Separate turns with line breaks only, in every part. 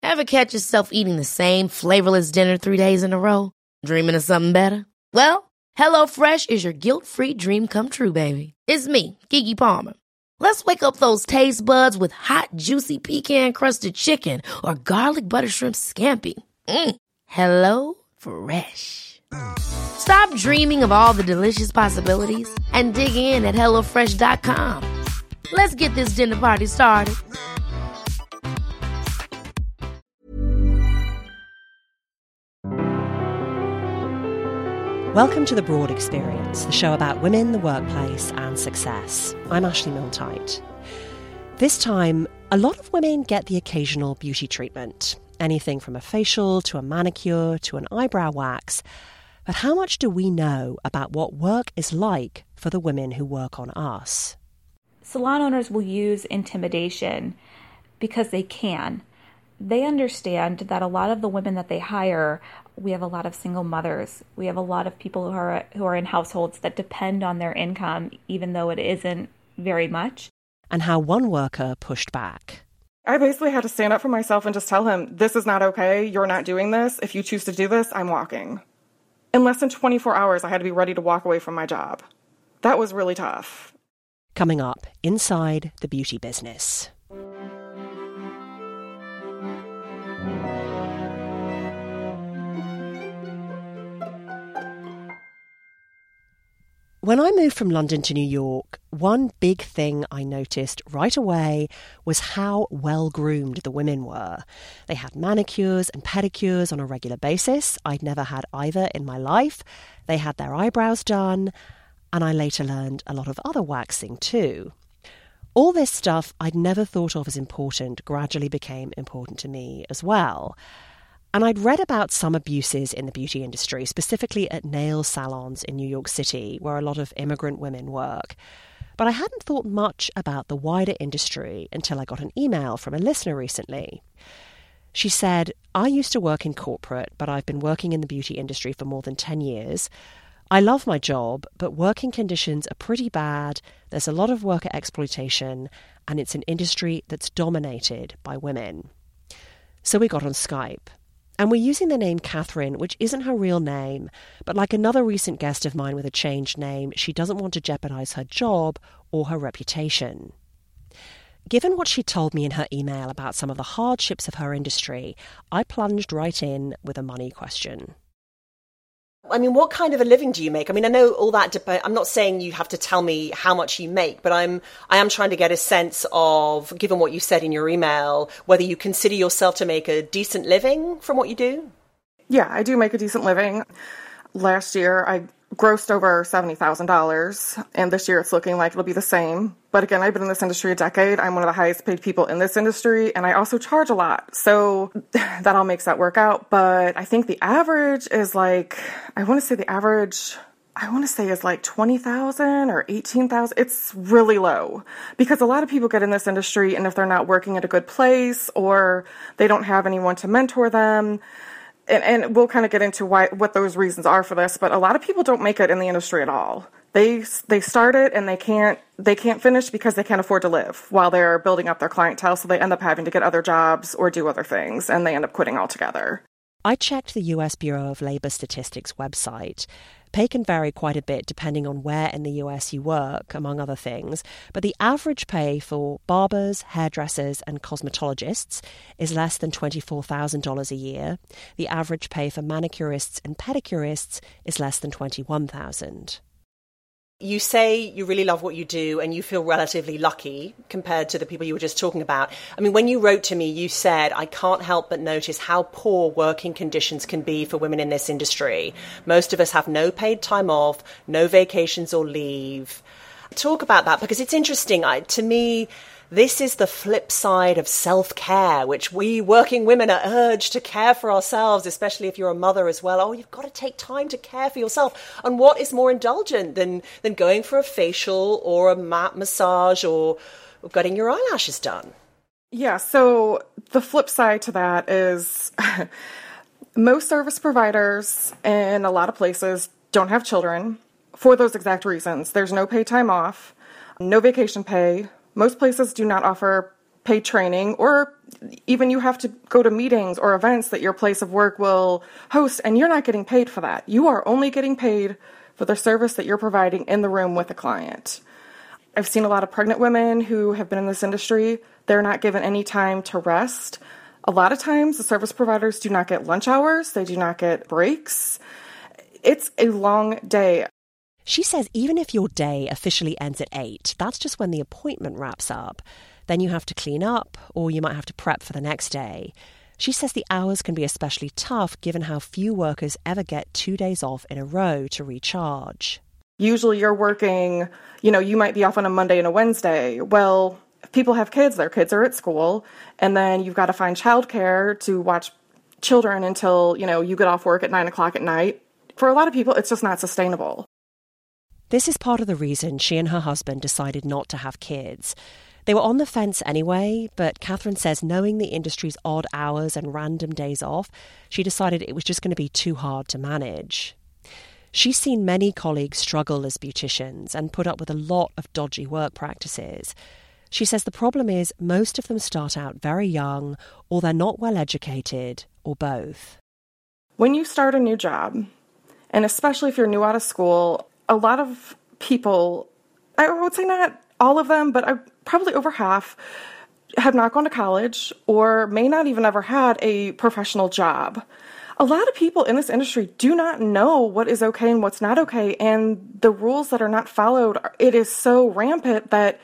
Ever catch yourself eating the same flavorless dinner 3 days in a row? Dreaming of something better? Well, HelloFresh is your guilt-free dream come true, baby. It's me, Keke Palmer. Let's wake up those taste buds with hot, juicy pecan-crusted chicken or garlic butter shrimp scampi. Hello Fresh. Stop dreaming of all the delicious possibilities and dig in at HelloFresh.com. Let's get this dinner party started.
Welcome to The Broad Experience, the show about women, the workplace and success. I'm Ashley Milne-Tyte. This time, a lot of women get the occasional beauty treatment. Anything from a facial to a manicure to an eyebrow wax. But how much do we know about what work is like for the women who work on us?
Salon owners will use intimidation because they can. They understand that a lot of the women that they hire, we have a lot of single mothers. We have a lot of people who are in households that depend on their income, even though it isn't very much.
And how one worker pushed back.
I basically had to stand up for myself and just tell him, this is not okay. You're not doing this. If you choose to do this, I'm walking. In less than 24 hours, I had to be ready to walk away from my job. That was really tough.
Coming up, inside the beauty business. When I moved from London to New York, one big thing I noticed right away was how well-groomed the women were. They had manicures and pedicures on a regular basis. I'd never had either in my life. They had their eyebrows done, and I later learned a lot of other waxing too. All this stuff I'd never thought of as important gradually became important to me as well. And I'd read about some abuses in the beauty industry, specifically at nail salons in New York City, where a lot of immigrant women work. But I hadn't thought much about the wider industry until I got an email from a listener recently. She said, I used to work in corporate, but I've been working in the beauty industry for more than 10 years. I love my job, but working conditions are pretty bad. There's a lot of worker exploitation, and it's an industry that's dominated by women. So we got on Skype. And we're using the name Catherine, which isn't her real name, but like another recent guest of mine with a changed name, she doesn't want to jeopardize her job or her reputation. Given what she told me in her email about some of the hardships of her industry, I plunged right in with a money question.
I mean, what kind of a living do you make? I mean, I know all that debate. I'm not saying you have to tell me how much you make, but I am trying to get a sense of, given what you said in your email, whether you consider yourself to make a decent living from what you do?
Yeah, I do make a decent living. Last year, I grossed over $70,000, and this year it's looking like it'll be the same. But again, I've been in this industry a decade. I'm one of the highest paid people in this industry, and I also charge a lot. So that all makes that work out. But I think the average is like, I want to say is like 20,000 or 18,000. It's really low because a lot of people get in this industry, and if they're not working at a good place or they don't have anyone to mentor them, and we'll kind of get into what those reasons are for this, but a lot of people don't make it in the industry at all. They start it and they can't finish because they can't afford to live while they're building up their clientele, so they end up having to get other jobs or do other things, and they end up quitting altogether.
I checked the US Bureau of Labor Statistics website. Pay can vary quite a bit depending on where in the US you work, among other things, but the average pay for barbers, hairdressers and cosmetologists is less than $24,000 a year. The average pay for manicurists and pedicurists is less than $21,000.
You say you really love what you do and you feel relatively lucky compared to the people you were just talking about. I mean, when you wrote to me, you said, I can't help but notice how poor working conditions can be for women in this industry. Most of us have no paid time off, no vacations or leave. Talk about that, because it's interesting. To me, this is the flip side of self-care, which we working women are urged to care for ourselves, especially if you're a mother as well. Oh, you've got to take time to care for yourself. And what is more indulgent than going for a facial or a massage or getting your eyelashes done?
Yeah, so the flip side to that is most service providers in a lot of places don't have children for those exact reasons. There's no paid time off, no vacation pay. Most places do not offer paid training, or even you have to go to meetings or events that your place of work will host, and you're not getting paid for that. You are only getting paid for the service that you're providing in the room with the client. I've seen a lot of pregnant women who have been in this industry. They're not given any time to rest. A lot of times, the service providers do not get lunch hours. They do not get breaks. It's a long day.
She says even if your day officially ends at 8, that's just when the appointment wraps up. Then you have to clean up, or you might have to prep for the next day. She says the hours can be especially tough given how few workers ever get 2 days off in a row to recharge.
Usually you're working, you might be off on a Monday and a Wednesday. Well, if people have kids, their kids are at school, and then you've got to find childcare to watch children until, you get off work at 9 o'clock at night. For a lot of people, it's just not sustainable.
This is part of the reason she and her husband decided not to have kids. They were on the fence anyway, but Catherine says knowing the industry's odd hours and random days off, she decided it was just going to be too hard to manage. She's seen many colleagues struggle as beauticians and put up with a lot of dodgy work practices. She says the problem is most of them start out very young, or they're not well educated, or both.
When you start a new job, and especially if you're new out of school, a lot of people, I would say not all of them, but probably over half, have not gone to college or may not even ever had a professional job. A lot of people in this industry do not know what is okay and what's not okay, and the rules that are not followed, it is so rampant that,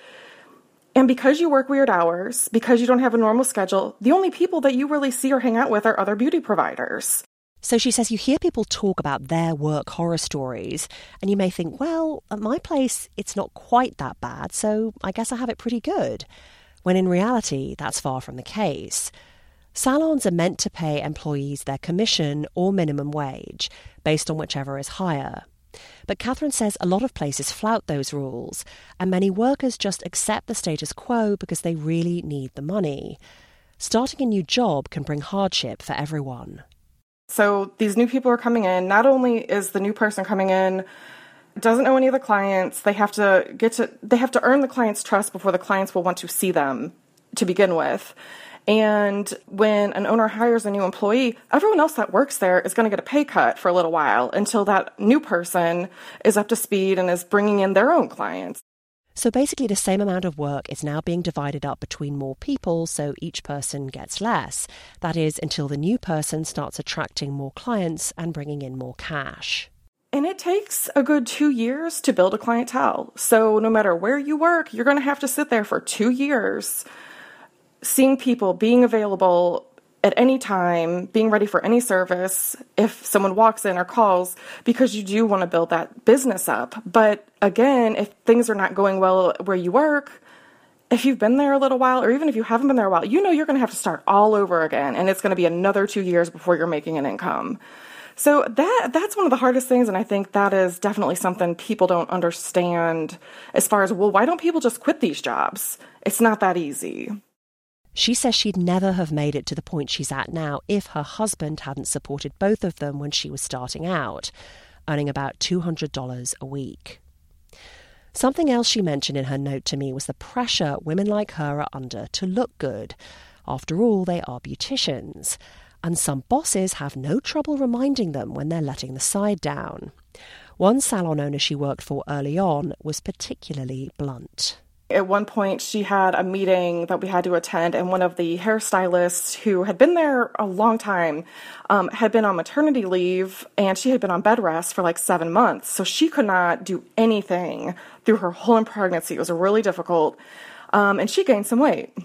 and because you work weird hours, because you don't have a normal schedule, the only people that you really see or hang out with are other beauty providers.
So she says you hear people talk about their work horror stories, and you may think, well, at my place, it's not quite that bad, so I guess I have it pretty good. When in reality, that's far from the case. Salons are meant to pay employees their commission or minimum wage, based on whichever is higher. But Catherine says a lot of places flout those rules, and many workers just accept the status quo because they really need the money. Starting a new job can bring hardship for everyone.
So these new people are coming in. Not only is the new person coming in doesn't know any of the clients, they have to earn the client's trust before the clients will want to see them to begin with. And when an owner hires a new employee, everyone else that works there is going to get a pay cut for a little while until that new person is up to speed and is bringing in their own clients.
So basically the same amount of work is now being divided up between more people, so each person gets less. That is, until the new person starts attracting more clients and bringing in more cash.
And it takes a good 2 years to build a clientele. So no matter where you work, you're going to have to sit there for 2 years, seeing people, being available at any time, being ready for any service if someone walks in or calls, because you do want to build that business up. But again, if things are not going well where you work, if you've been there a little while, or even if you haven't been there a while, you're going to have to start all over again, and it's going to be another 2 years before you're making an income. So that's one of the hardest things, and I think that is definitely something people don't understand as far as, well, why don't people just quit these jobs? It's not that easy.
She says she'd never have made it to the point she's at now if her husband hadn't supported both of them when she was starting out, earning about $200 a week. Something else she mentioned in her note to me was the pressure women like her are under to look good. After all, they are beauticians, and some bosses have no trouble reminding them when they're letting the side down. One salon owner she worked for early on was particularly blunt.
At one point, she had a meeting that we had to attend, and one of the hairstylists who had been there a long time had been on maternity leave, and she had been on bed rest for like 7 months. So she could not do anything through her whole pregnancy. It was really difficult, and she gained some weight.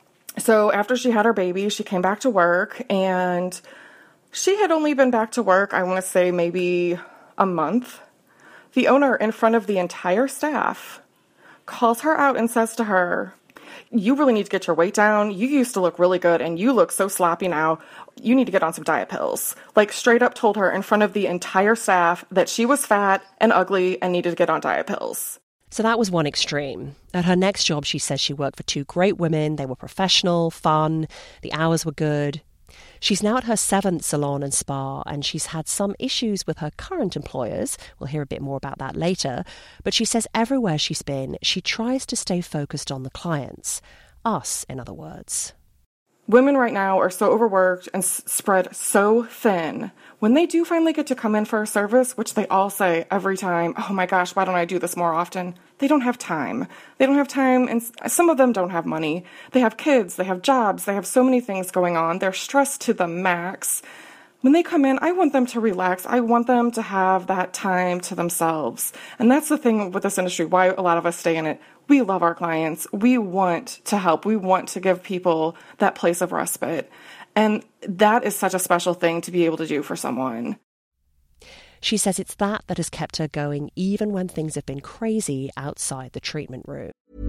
So after she had her baby, she came back to work, and she had only been back to work, I want to say maybe a month. The owner, in front of the entire staff, calls her out and says to her, "You really need to get your weight down. You used to look really good, and you look so sloppy now. You need to get on some diet pills." Like, straight up told her in front of the entire staff that she was fat and ugly and needed to get on diet pills.
So that was one extreme. At her next job, she says she worked for 2 great women. They were professional, fun, the hours were good. She's now at her 7th salon and spa, and she's had some issues with her current employers. We'll hear a bit more about that later. But she says everywhere she's been, she tries to stay focused on the clients. us, in other words.
Women right now are so overworked and spread so thin. When they do finally get to come in for a service, which they all say every time, oh my gosh, why don't I do this more often? They don't have time. They don't have time, and some of them don't have money. They have kids, they have jobs, they have so many things going on. They're stressed to the max. When they come in, I want them to relax. I want them to have that time to themselves. And that's the thing with this industry, why a lot of us stay in it. We love our clients. We want to help. We want to give people that place of respite. And that is such a special thing to be able to do for someone.
She says it's that has kept her going even when things have been crazy outside the treatment room.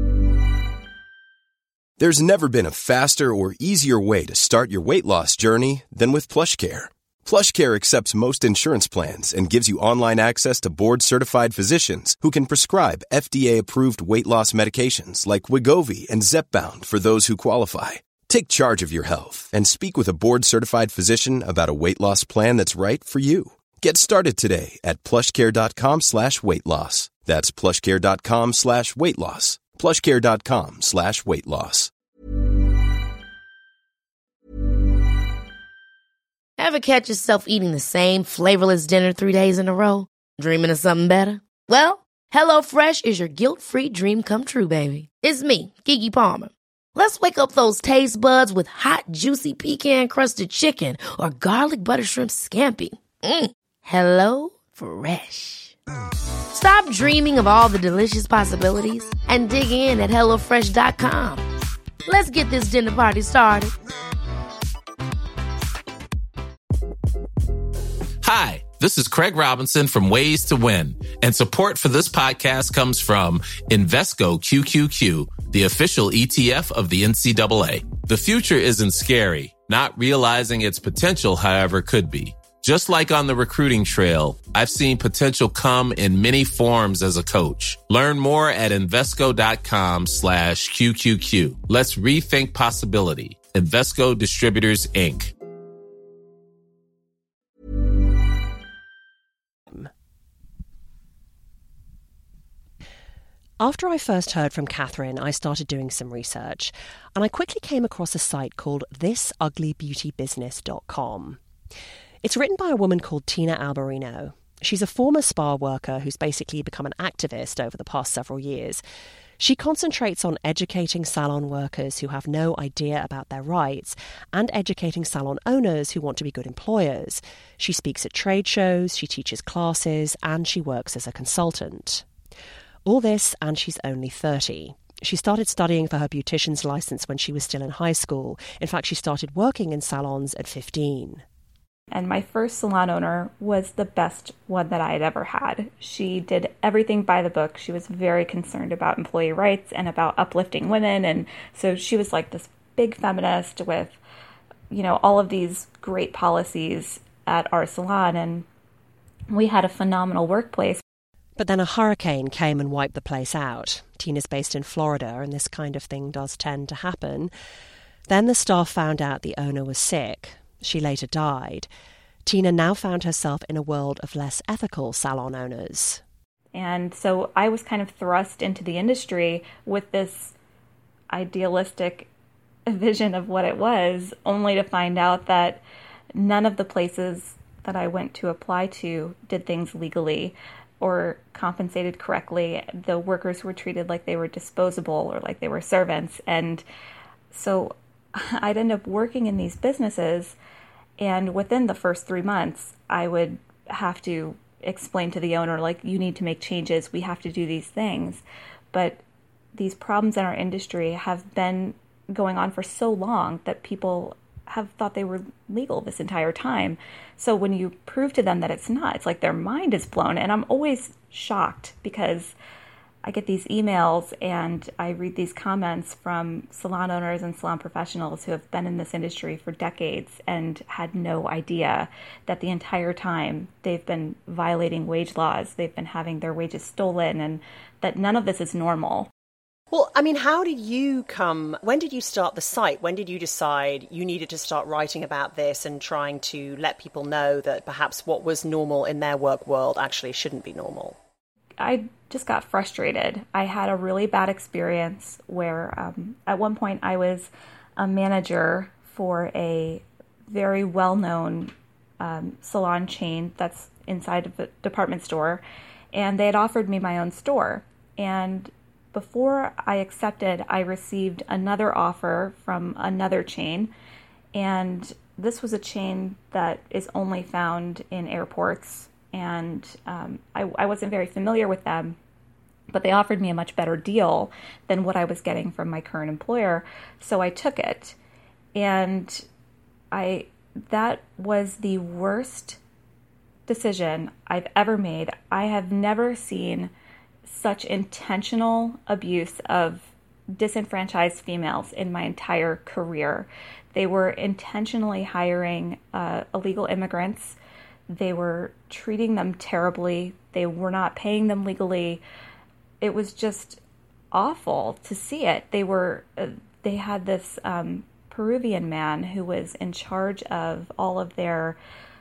There's never been a faster or easier way to start your weight loss journey than with PlushCare. PlushCare accepts most insurance plans and gives you online access to board-certified physicians who can prescribe FDA-approved weight loss medications like Wegovy and Zepbound for those who qualify. Take charge of your health and speak with a board-certified physician about a weight loss plan that's right for you. Get started today at plushcare.com/weight loss. That's plushcare.com/weight loss. plushcare.com/weight loss.
Ever catch yourself eating the same flavorless dinner 3 days in a row? Dreaming of something better? Well, HelloFresh is your guilt-free dream come true, baby. It's me, Keke Palmer. Let's wake up those taste buds with hot, juicy pecan-crusted chicken or garlic butter shrimp scampi. Hello Fresh. Stop dreaming of all the delicious possibilities and dig in at HelloFresh.com. Let's get this dinner party started.
Hi, this is Craig Robinson from Ways to Win, and support for this podcast comes from Invesco QQQ, the official ETF of the NCAA. The future isn't scary. Not realizing its potential, however, could be. Just like on the recruiting trail, I've seen potential come in many forms as a coach. Learn more at Invesco.com/QQQ. Let's rethink possibility. Invesco Distributors, Inc.
After I first heard from Catherine, I started doing some research, and I quickly came across a site called thisuglybeautybusiness.com. It's written by a woman called Tina Alberino. She's a former spa worker who's basically become an activist over the past several years. She concentrates on educating salon workers who have no idea about their rights and educating salon owners who want to be good employers. She speaks at trade shows, she teaches classes, and she works as a consultant. All this, and she's only 30. She started studying for her beautician's license when she was still in high school. In fact, she started working in salons at 15.
And my first salon owner was the best one that I had ever had. She did everything by the book. She was very concerned about employee rights and about uplifting women. And so she was like this big feminist with, all of these great policies at our salon. And we had a phenomenal workplace.
But then a hurricane came and wiped the place out. Tina's based in Florida, and this kind of thing does tend to happen. Then the staff found out the owner was sick. She later died. Tina now found herself in a world of less ethical salon owners.
And so I was kind of thrust into the industry with this idealistic vision of what it was, only to find out that none of the places that I went to apply to did things legally or compensated correctly. The workers were treated like they were disposable or like they were servants. And so I'd end up working in these businesses, and within the first 3 months, I would have to explain to the owner, like, you need to make changes, we have to do these things. But these problems in our industry have been going on for so long that people have thought they were legal this entire time. So when you prove to them that it's not, it's like their mind is blown. And I'm always shocked because I get these emails and I read these comments from salon owners and salon professionals who have been in this industry for decades and had no idea that the entire time they've been violating wage laws, they've been having their wages stolen, and that none of this is normal.
Well, when did you start the site? When did you decide you needed to start writing about this and trying to let people know that perhaps what was normal in their work world actually shouldn't be normal?
I just got frustrated. I had a really bad experience where at one point I was a manager for a very well-known salon chain that's inside of a department store, and they had offered me my own store. And before I accepted, I received another offer from another chain, and this was a chain that is only found in airports, and I wasn't very familiar with them, but they offered me a much better deal than what I was getting from my current employer, so I took it. And that was the worst decision I've ever made. I have never seen such intentional abuse of disenfranchised females in my entire career. They were intentionally hiring illegal immigrants. They were treating them terribly. They were not paying them legally. It was just awful to see it. They had this Peruvian man who was in charge of all of their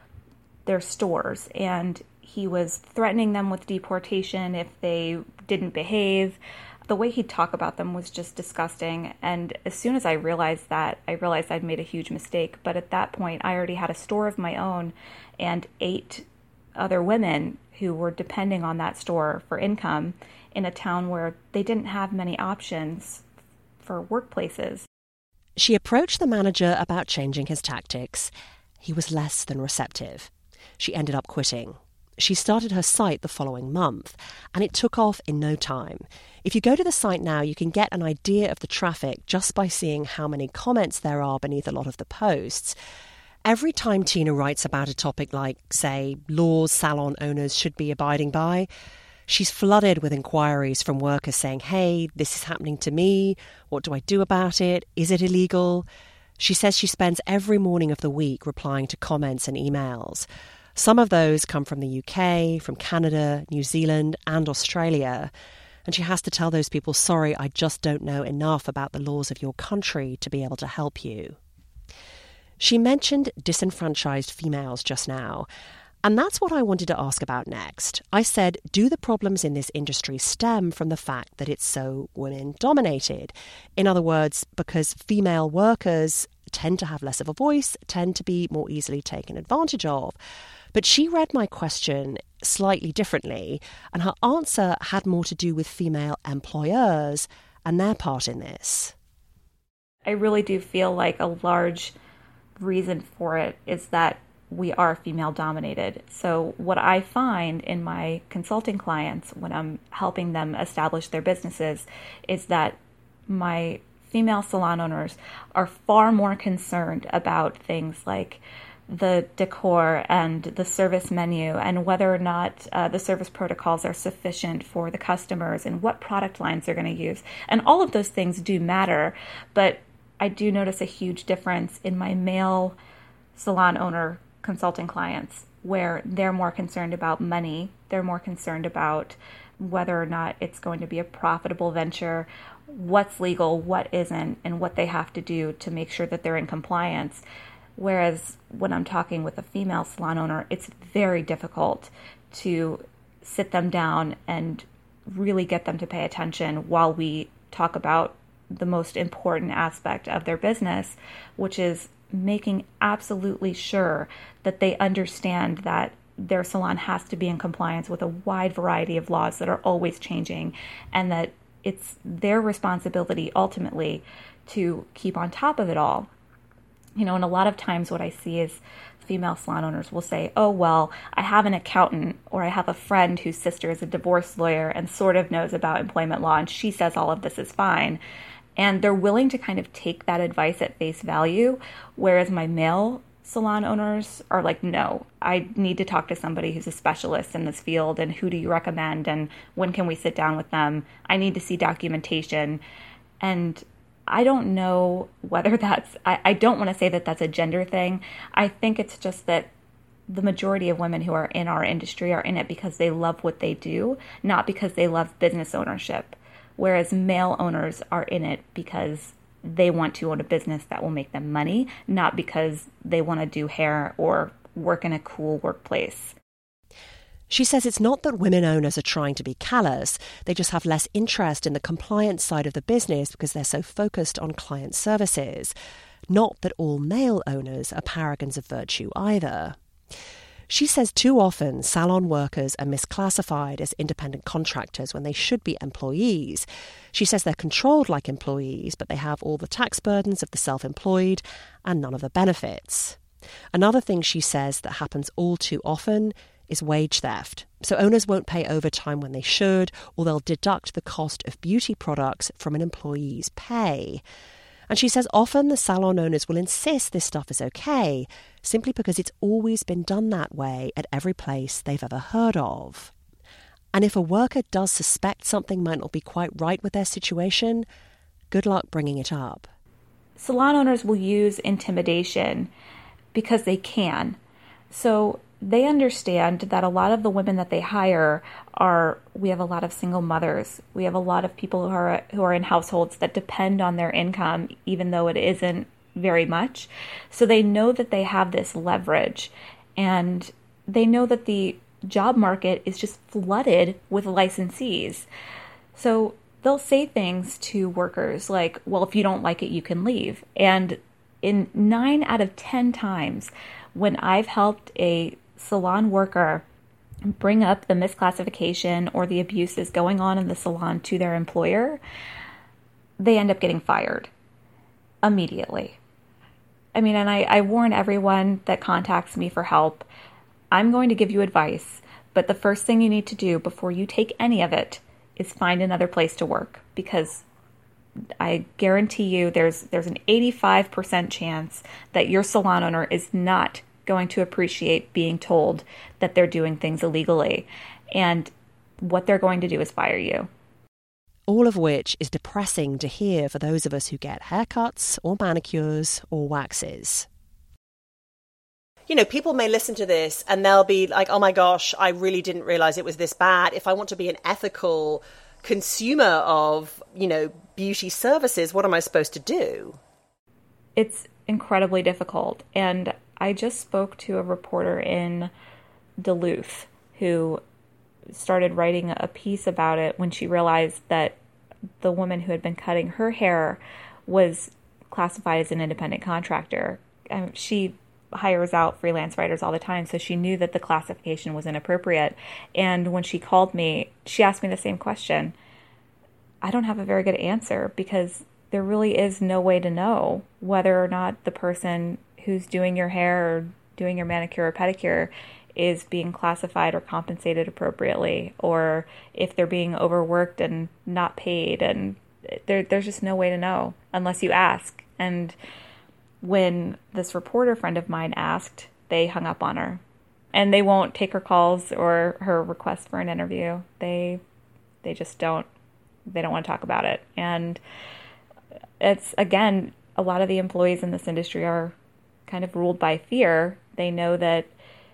stores, and he was threatening them with deportation if they didn't behave. The way he'd talk about them was just disgusting. And as soon as I realized that, I realized I'd made a huge mistake. But at that point, I already had a store of my own and 8 other women who were depending on that store for income in a town where they didn't have many options for workplaces.
She approached the manager about changing his tactics. He was less than receptive. She ended up quitting. She started her site the following month, and it took off in no time. If you go to the site now, you can get an idea of the traffic just by seeing how many comments there are beneath a lot of the posts. Every time Tina writes about a topic like, say, laws salon owners should be abiding by, she's flooded with inquiries from workers saying, hey, this is happening to me. What do I do about it? Is it illegal? She says she spends every morning of the week replying to comments and emails. Some of those come from the UK, from Canada, New Zealand, and Australia. And she has to tell those people, sorry, I just don't know enough about the laws of your country to be able to help you. She mentioned disenfranchised females just now, and that's what I wanted to ask about next. I said, do the problems in this industry stem from the fact that it's so women-dominated? In other words, because female workers tend to have less of a voice, tend to be more easily taken advantage of. But she read my question slightly differently, and her answer had more to do with female employers and their part in this.
I really do feel like a large reason for it is that we are female dominated. So what I find in my consulting clients when I'm helping them establish their businesses is that my female salon owners are far more concerned about things like the decor and the service menu and whether or not the service protocols are sufficient for the customers and what product lines they're going to use. And all of those things do matter, but I do notice a huge difference in my male salon owner consulting clients where they're more concerned about money. They're more concerned about whether or not it's going to be a profitable venture, what's legal, what isn't, and what they have to do to make sure that they're in compliance. Whereas when I'm talking with a female salon owner, it's very difficult to sit them down and really get them to pay attention while we talk about the most important aspect of their business, which is making absolutely sure that they understand that their salon has to be in compliance with a wide variety of laws that are always changing, and that it's their responsibility ultimately to keep on top of it all. You know, and a lot of times what I see is female salon owners will say, oh, well, I have an accountant or I have a friend whose sister is a divorce lawyer and sort of knows about employment law, and she says all of this is fine. And they're willing to kind of take that advice at face value, whereas my male salon owners are like, no, I need to talk to somebody who's a specialist in this field, and who do you recommend, and when can we sit down with them? I need to see documentation. And I don't know whether I don't want to say that that's a gender thing. I think it's just that the majority of women who are in our industry are in it because they love what they do, not because they love business ownership. Whereas male owners are in it because they want to own a business that will make them money, not because they want to do hair or work in a cool workplace.
She says it's not that women owners are trying to be callous, they just have less interest in the compliance side of the business because they're so focused on client services. Not that all male owners are paragons of virtue either. She says too often salon workers are misclassified as independent contractors when they should be employees. She says they're controlled like employees, but they have all the tax burdens of the self-employed and none of the benefits. Another thing she says that happens all too often is wage theft. So owners won't pay overtime when they should, or they'll deduct the cost of beauty products from an employee's pay. And she says often the salon owners will insist this stuff is okay, simply because it's always been done that way at every place they've ever heard of. And if a worker does suspect something might not be quite right with their situation, good luck bringing it up.
Salon owners will use intimidation because they can. So they understand that a lot of the women that they hire we have a lot of single mothers. We have a lot of people who are in households that depend on their income, even though it isn't very much. So they know that they have this leverage, and they know that the job market is just flooded with licensees. So they'll say things to workers like, well, if you don't like it, you can leave. And in 9 out of 10 times when I've helped a salon worker bring up the misclassification or the abuses going on in the salon to their employer, they end up getting fired immediately. I mean, and I warn everyone that contacts me for help, I'm going to give you advice, but the first thing you need to do before you take any of it is find another place to work, because I guarantee you there's an 85% chance that your salon owner is not going to appreciate being told that they're doing things illegally. And what they're going to do is fire you.
All of which is depressing to hear for those of us who get haircuts or manicures or waxes.
You know, people may listen to this and they'll be like, oh my gosh, I really didn't realize it was this bad. If I want to be an ethical consumer of, beauty services, what am I supposed to do?
It's incredibly difficult. And I just spoke to a reporter in Duluth who started writing a piece about it when she realized that the woman who had been cutting her hair was classified as an independent contractor. She hires out freelance writers all the time, so she knew that the classification was inappropriate. And when she called me, she asked me the same question. I don't have a very good answer because there really is no way to know whether or not the person who's doing your hair or doing your manicure or pedicure is being classified or compensated appropriately, or if they're being overworked and not paid. And there's just no way to know unless you ask. And when this reporter friend of mine asked, they hung up on her. And they won't take her calls or her request for an interview. They just don't. They don't want to talk about it. And it's, again, a lot of the employees in this industry are kind of ruled by fear. They know that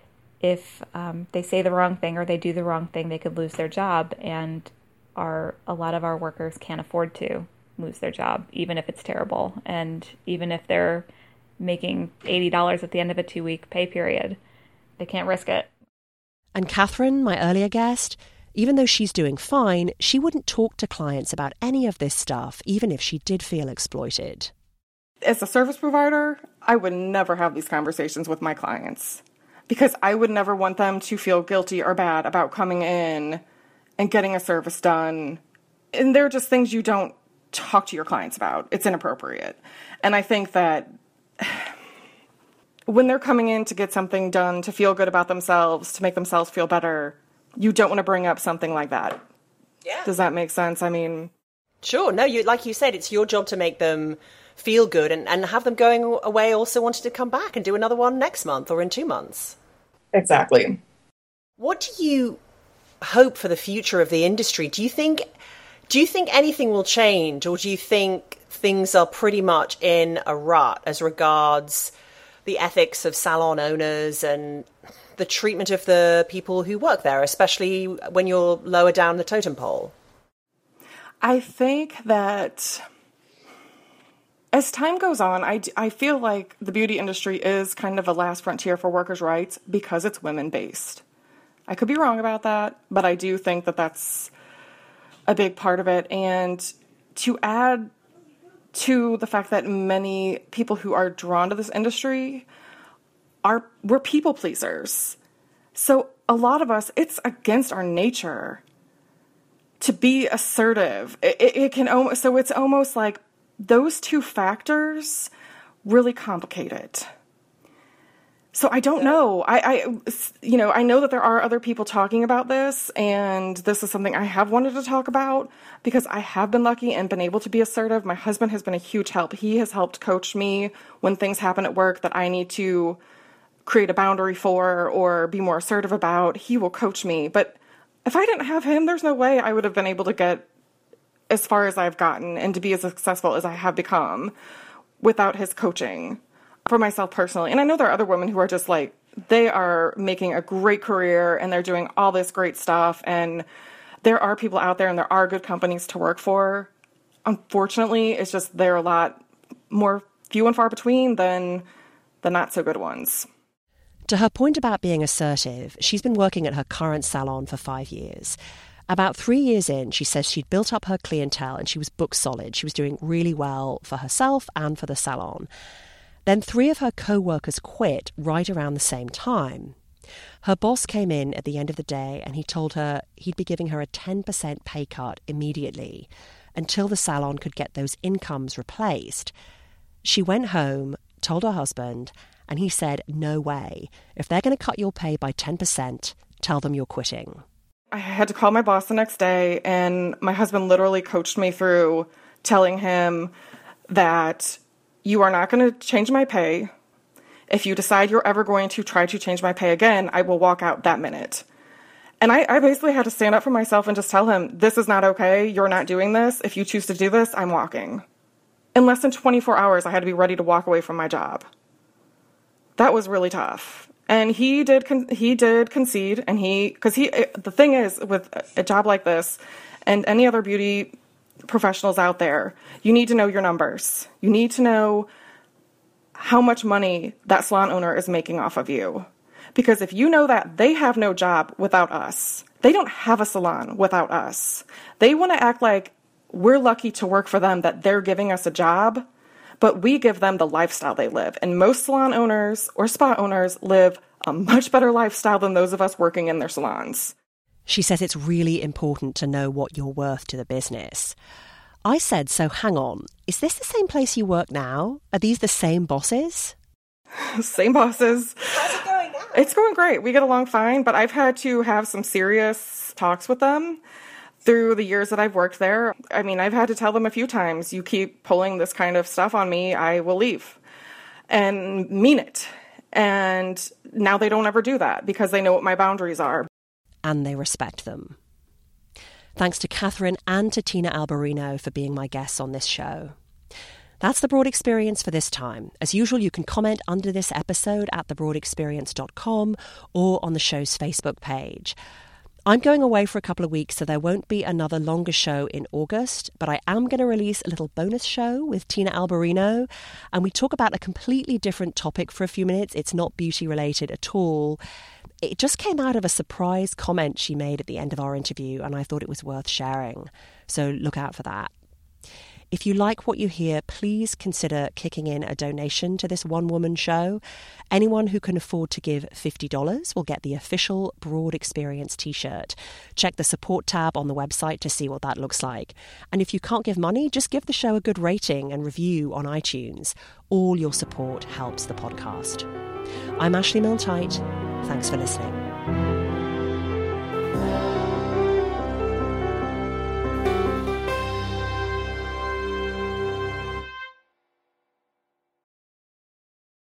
if they say the wrong thing or they do the wrong thing, they could lose their job. And a lot of our workers can't afford to lose their job, even if it's terrible. And even if they're making $80 at the end of a 2-week pay period, they can't risk it.
And Catherine, my earlier guest, even though she's doing fine, she wouldn't talk to clients about any of this stuff, even if she did feel exploited.
As a service provider, I would never have these conversations with my clients because I would never want them to feel guilty or bad about coming in and getting a service done. And they're just things you don't talk to your clients about. It's inappropriate. And I think that when they're coming in to get something done, to feel good about themselves, to make themselves feel better, you don't want to bring up something like that.
Yeah.
Does that make sense? I mean...
Sure. No, like you said, it's your job to make them feel good and have them going away also wanting to come back and do another one next month or in 2 months.
Exactly.
What do you hope for the future of the industry? Do you think anything will change, or do you think things are pretty much in a rut as regards the ethics of salon owners and the treatment of the people who work there, especially when you're lower down the totem pole?
I think that as time goes on, I feel like the beauty industry is kind of a last frontier for workers' rights because it's women-based. I could be wrong about that, but I do think that that's a big part of it. And to add to the fact that many people who are drawn to this industry we're people pleasers. So a lot of us, it's against our nature to be assertive. So it's almost like those two factors really complicate it. So I don't know. I know that there are other people talking about this, and this is something I have wanted to talk about because I have been lucky and been able to be assertive. My husband has been a huge help. He has helped coach me when things happen at work that I need to create a boundary for or be more assertive about. He will coach me. But if I didn't have him, there's no way I would have been able to get as far as I've gotten and to be as successful as I have become without his coaching for myself personally. And I know there are other women who are just like, they are making a great career and they're doing all this great stuff. And there are people out there and there are good companies to work for. Unfortunately, it's just they're a lot more few and far between than the not so good ones.
To her point about being assertive, she's been working at her current salon for 5 years. About 3 years in, she says she'd built up her clientele and she was book solid. She was doing really well for herself and for the salon. Then 3 of her co-workers quit right around the same time. Her boss came in at the end of the day and he told her he'd be giving her a 10% pay cut immediately until the salon could get those incomes replaced. She went home, told her husband, and he said, no way. If they're going to cut your pay by 10%, tell them you're quitting.
I had to call my boss the next day, and my husband literally coached me through telling him that you are not going to change my pay. If you decide you're ever going to try to change my pay again, I will walk out that minute. And I basically had to stand up for myself and just tell him, this is not okay. You're not doing this. If you choose to do this, I'm walking. In less than 24 hours, I had to be ready to walk away from my job. That was really tough. And he did concede, and the thing is, with a job like this and any other beauty professionals out there, you need to know your numbers. You need to know how much money that salon owner is making off of you. Because if you know that they have no job without us, they don't have a salon without us. They want to act like we're lucky to work for them, that they're giving us a job, but we give them the lifestyle they live. And most salon owners or spa owners live a much better lifestyle than those of us working in their salons.
She says it's really important to know what you're worth to the business. I said, so hang on, is this the same place you work now? Are these the same bosses?
Same bosses.
How's it going now?
It's going great. We get along fine, but I've had to have some serious talks with them through the years that I've worked there. I mean, I've had to tell them a few times, you keep pulling this kind of stuff on me, I will leave. And mean it. And now they don't ever do that because they know what my boundaries are.
And they respect them. Thanks to Catherine and to Tina Alberino for being my guests on this show. That's The Broad Experience for this time. As usual, you can comment under this episode at thebroadexperience.com or on the show's Facebook page. I'm going away for a couple of weeks, so there won't be another longer show in August, but I am going to release a little bonus show with Tina Alberino, and we talk about a completely different topic for a few minutes. It's not beauty related at all. It just came out of a surprise comment she made at the end of our interview, and I thought it was worth sharing. So look out for that. If you like what you hear, please consider kicking in a donation to this one-woman show. Anyone who can afford to give $50 will get the official Broad Experience t-shirt. Check the support tab on the website to see what that looks like. And if you can't give money, just give the show a good rating and review on iTunes. All your support helps the podcast. I'm Ashley Milne-Tyte. Thanks for listening.